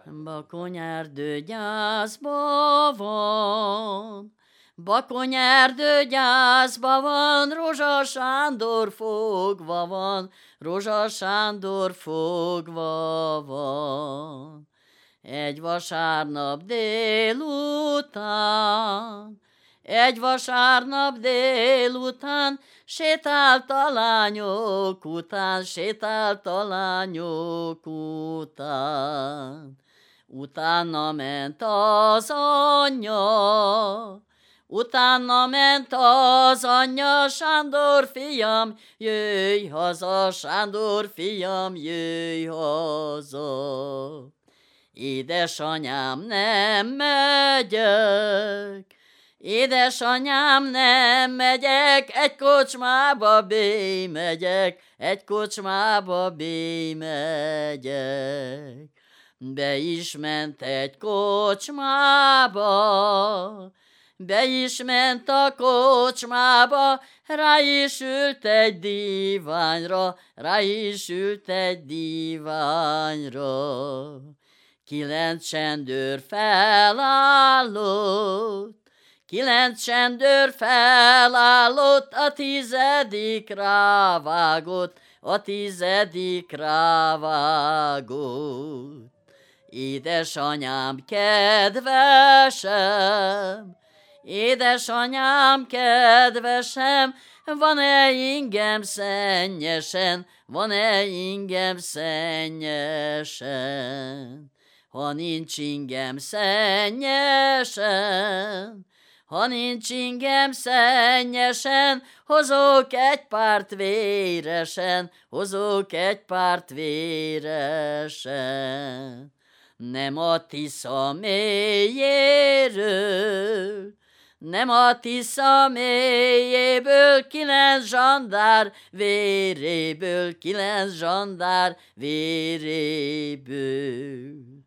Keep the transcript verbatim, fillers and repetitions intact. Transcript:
Bakonyerdő gyászba van, Bakonyerdő gyászba van, Rózsa Sándor fogva van, Rózsa Sándor fogva van. Egy vasárnap délután, egy vasárnap délután, sétált a lányok után, sétált a lányok után. Utána ment az anyja, utána ment az anyja, Sándor fiam, jöjj haza, Sándor fiam, jöjj haza. Édesanyám, nem megyek, édesanyám, nem megyek, egy kocsmába bémegyek, egy kocsmába bémegyek. Be is ment egy kocsmába, be is ment a kocsmába, rá is ült egy díványra, rá is ült egy díványra. Kilenc csendőr felállott, kilenc csendőr felállott, a tizedik rávágott, a tizedik rávágott. Édesanyám kedvesem, édesanyám kedvesem, van-e ingem szennyesen, van-e ingem szennyesen? Ha nincs ingem szennyesen, ha nincs ingem szennyesen, hozok egy párt véresen, hozok egy párt véresen. Nem a Tisza mélyéről, nem a Tisza mélyéből, kilenc zsandár véréből, kilenc zsandár véréből.